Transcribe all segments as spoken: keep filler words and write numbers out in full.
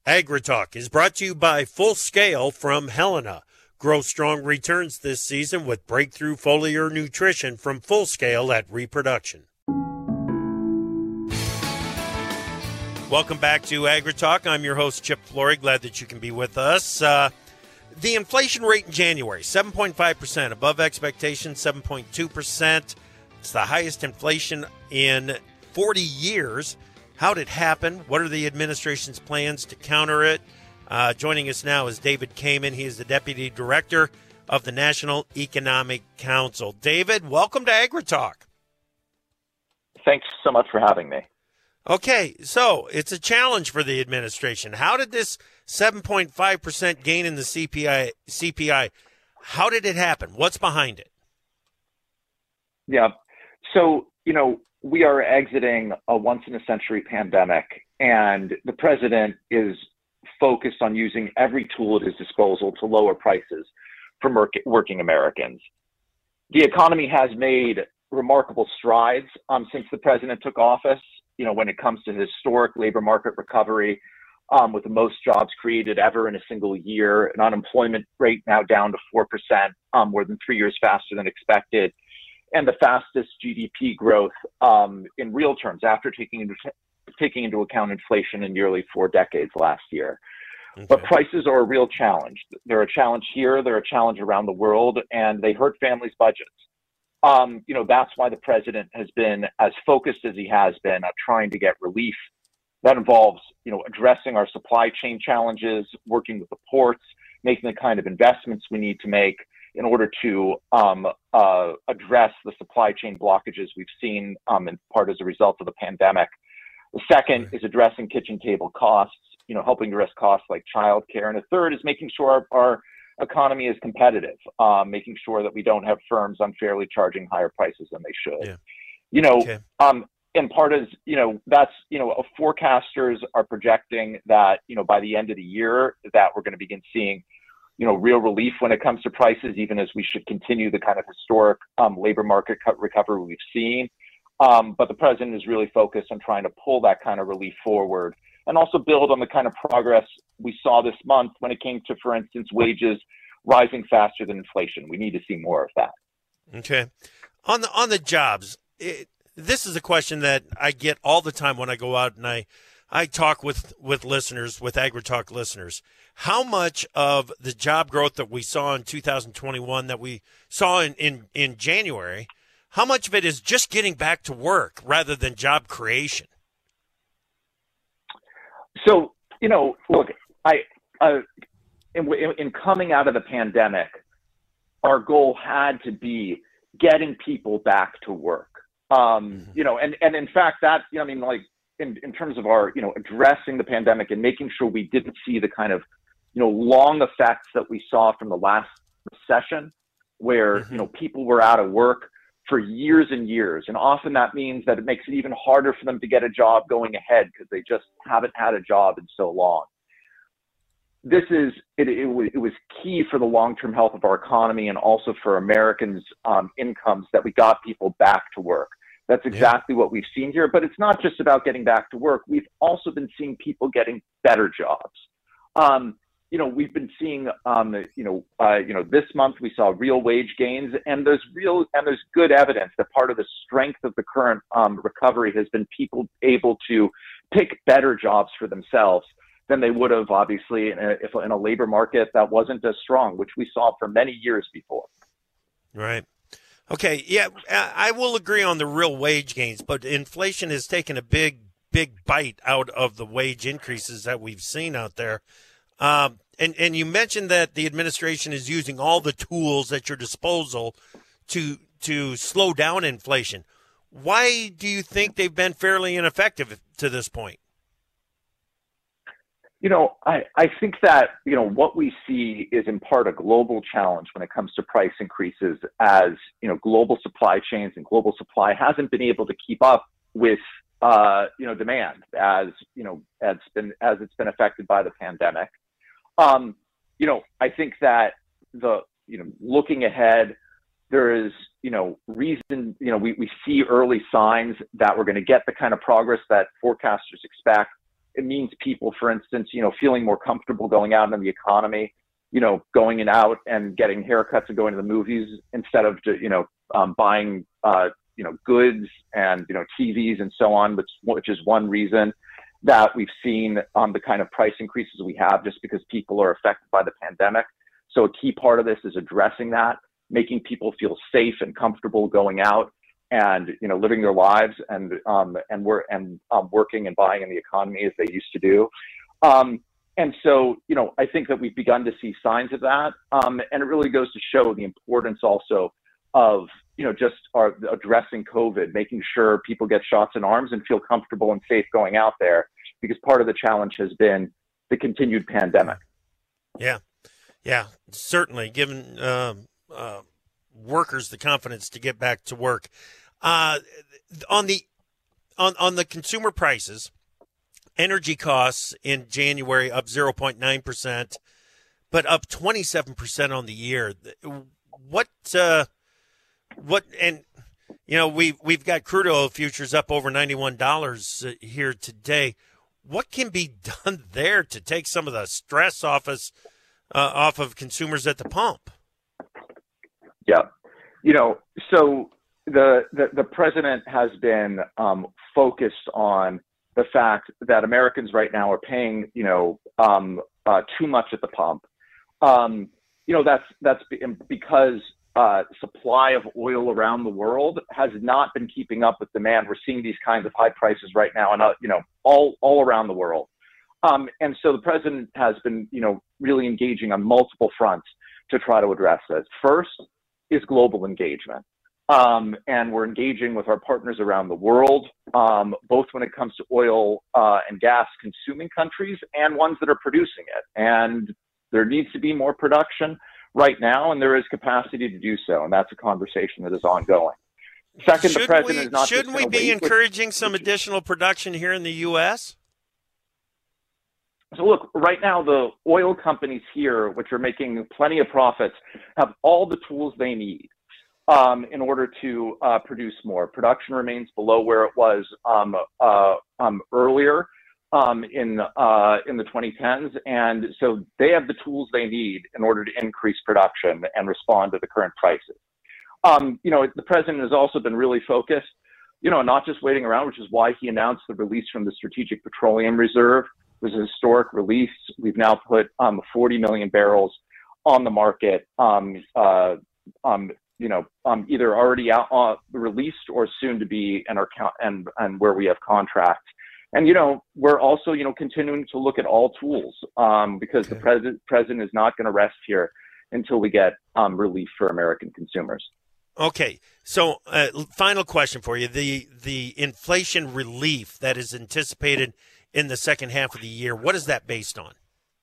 AgriTalk is brought to you by Full Scale from Helena. Grow strong returns this season with breakthrough foliar nutrition from Full Scale at Reproduction. Welcome back to AgriTalk. I'm your host, Chip Flory. Glad that you can be with us. Uh, the inflation rate in January, seven point five percent, above expectations, seven point two percent. It's the highest inflation in forty years. How did it happen? What are the administration's plans to counter it? Uh, joining us now is David Kamen. He is the Deputy Director of the National Economic Council. David, welcome to AgriTalk. Thanks so much for having me. Okay, so it's a challenge for the administration. How did this seven point five percent gain in the C P I, C P I, how did it happen? What's behind it? Yeah, so, you know, we are exiting a once-in-a-century pandemic, and the president is focused on using every tool at his disposal to lower prices for working Americans. The economy has made remarkable strides um, since the president took office, you know, when it comes to historic labor market recovery, um, with the most jobs created ever in a single year, an unemployment rate now down to four percent, um, more than three years faster than expected, and the fastest G D P growth um, in real terms after taking into, taking into account inflation in nearly four decades last year. Okay. But prices are a real challenge. They're a challenge here, they're a challenge around the world, and they hurt families' budgets. Um, you know, that's why the president has been as focused as he has been at trying to get relief. That involves, you know, addressing our supply chain challenges, working with the ports, making the kind of investments we need to make in order to um, uh, address the supply chain blockages we've seen um, in part as a result of the pandemic. The second is addressing kitchen table costs, you know, helping address costs like childcare. And the third is making sure our, our economy is competitive, um, making sure that we don't have firms unfairly charging higher prices than they should. Yeah. You know, okay. um, and part is, you know, that's, you know, forecasters are projecting that, you know, by the end of the year that we're going to begin seeing, you know, real relief when it comes to prices, even as we should continue the kind of historic um, labor market recovery we've seen. Um, but the president is really focused on trying to pull that kind of relief forward and also build on the kind of progress we saw this month when it came to, for instance, wages rising faster than inflation. We need to see more of that. Okay. On the, on the jobs, it, this is a question that I get all the time when I go out and I, I talk with, with listeners, with AgriTalk listeners. How much of the job growth that we saw in two thousand twenty-one, that we saw in, in, in January, how much of it is just getting back to work rather than job creation? So, you know, look, I, uh, in, in coming out of the pandemic, our goal had to be getting people back to work. Um, mm-hmm. You know, and, and in fact, that, you know, I mean, like in, in terms of our, you know, addressing the pandemic and making sure we didn't see the kind of, you know, long effects that we saw from the last recession where, mm-hmm. you know, people were out of work for years and years. And often that means that it makes it even harder for them to get a job going ahead because they just haven't had a job in so long. This is, it, it, it was key for the long-term health of our economy and also for Americans' um, incomes that we got people back to work. That's exactly yeah. what we've seen here. But it's not just about getting back to work. We've also been seeing people getting better jobs. Um, You know, we've been seeing, um, you know, uh, you know, this month we saw real wage gains, and there's real and there's good evidence that part of the strength of the current um, recovery has been people able to pick better jobs for themselves than they would have, obviously, in a, if in a labor market that wasn't as strong, which we saw for many years before. Right. Okay. Yeah, I will agree on the real wage gains, but inflation has taken a big, big bite out of the wage increases that we've seen out there. Um, and, and you mentioned that the administration is using all the tools at your disposal to to slow down inflation. Why do you think they've been fairly ineffective to this point? You know, I, I think that, you know, what we see is in part a global challenge when it comes to price increases as, you know, global supply chains and global supply hasn't been able to keep up with, uh, you know, demand as, you know, as been, as it's been affected by the pandemic. Um, you know, I think that the, you know, looking ahead, there is, you know, reason, you know, we, we see early signs that we're going to get the kind of progress that forecasters expect. it means people, for instance, you know, feeling more comfortable going out in the economy, you know, going and out and getting haircuts and going to the movies instead of, you know, um, buying, uh, you know, goods and, you know, T Vs and so on, which, which is one reason that we've seen um, the kind of price increases we have just because people are affected by the pandemic. So a key part of this is addressing that, making people feel safe and comfortable going out and, you know, living their lives and um, and we're and um, working and buying in the economy as they used to do. Um, and so, you know, I think that we've begun to see signs of that, um, and it really goes to show the importance also of, you know, just our, addressing COVID, making sure people get shots in arms and feel comfortable and safe going out there, because part of the challenge has been the continued pandemic. Yeah, yeah, certainly, giving um, uh, workers the confidence to get back to work. Uh, on the on on the consumer prices, energy costs in January up zero point nine percent, but up twenty-seven percent on the year. What uh, what and you know we we've, we've got crude oil futures up over ninety-one dollars here today. What can be done there to take some of the stress off us uh, off of consumers at the pump? Yeah, you know, so the the, the president has been um, focused on the fact that Americans right now are paying, you know, um, uh, too much at the pump. Um, you know, that's that's because uh, supply of oil around the world has not been keeping up with demand. We're seeing these kinds of high prices right now, and uh, you know, all all around the world. Um, and so the president has been, you know, really engaging on multiple fronts to try to address this. First is global engagement. Um, and we're engaging with our partners around the world, um, both when it comes to oil uh, and gas consuming countries and ones that are producing it. And there needs to be more production right now, and there is capacity to do so. And that's a conversation that is ongoing. Second, should the president we, is not Shouldn't we be wait, encouraging which, some which, additional production here in the U S? So look, right now, the oil companies here, which are making plenty of profits, have all the tools they need um, in order to uh, produce more. Production remains below where it was um, uh, um, earlier um, in, uh, in the twenty tens. And so they have the tools they need in order to increase production and respond to the current prices. Um, you know, the president has also been really focused, you know, not just waiting around, which is why he announced the release from the Strategic Petroleum Reserve. It was a historic release. We've now put um, forty million barrels on the market, um, uh, um, you know, um, either already out, uh, released or soon to be, and, our count, and, and where we have contracts. And, you know, we're also, you know, continuing to look at all tools um, because okay. the president, president is not going to rest here until we get um, relief for American consumers. Okay, so uh, final question for you. The, the inflation relief that is anticipated in the second half of the year, what is that based on?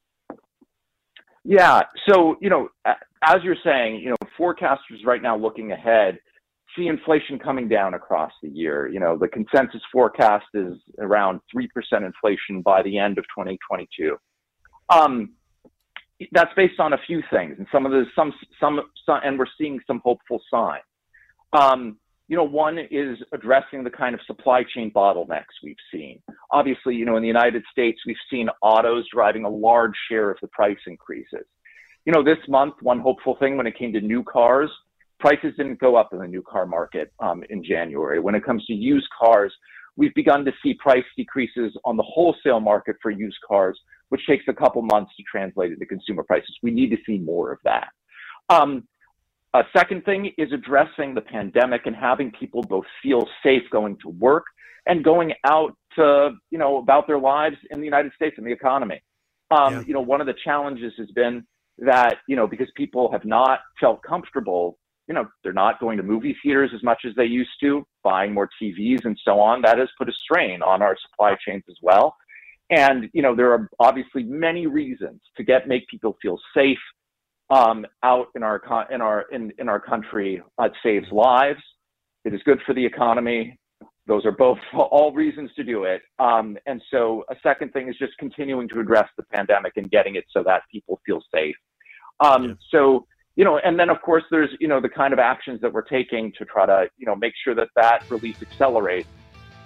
Yeah, so, you know, as you're saying, you know, forecasters right now looking ahead see inflation coming down across the year. You know, the consensus forecast is around three percent inflation by the end of twenty twenty-two. Um, that's based on a few things, and some of the, some, some, some and we're seeing some hopeful signs. Um, You know, one is addressing the kind of supply chain bottlenecks we've seen. Obviously, you know, in the United States, we've seen autos driving a large share of the price increases. You know, this month, one hopeful thing when it came to new cars, prices didn't go up in the new car market um, in January. When it comes to used cars, we've begun to see price decreases on the wholesale market for used cars, which takes a couple months to translate into consumer prices. We need to see more of that. Um, A second thing is addressing the pandemic and having people both feel safe going to work and going out to, you know, about their lives in the United States and the economy. Um, yeah. You know, one of the challenges has been that, you know, because people have not felt comfortable, you know, they're not going to movie theaters as much as they used to, buying more T Vs and so on. That has put a strain on our supply chains as well. And, you know, there are obviously many reasons to get, make people feel safe Um, out in our in our in, in our country. Uh, it saves lives. It is good for the economy. Those are both all reasons to do it. Um, and so a second thing is just continuing to address the pandemic and getting it so that people feel safe. Um, yeah. So, you know, and then of course there's, you know, the kind of actions that we're taking to try to, you know, make sure that that relief accelerates.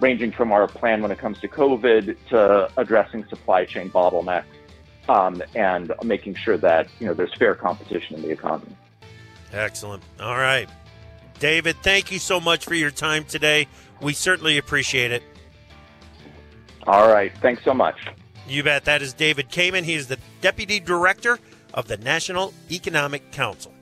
ranging from our plan when it comes to COVID to addressing supply chain bottlenecks, um, and making sure that, you know, there's fair competition in the economy. Excellent. All right. David, thank you so much for your time today. We certainly appreciate it. All right. Thanks so much. You bet. That is David Kamen. He is the Deputy Director of the National Economic Council.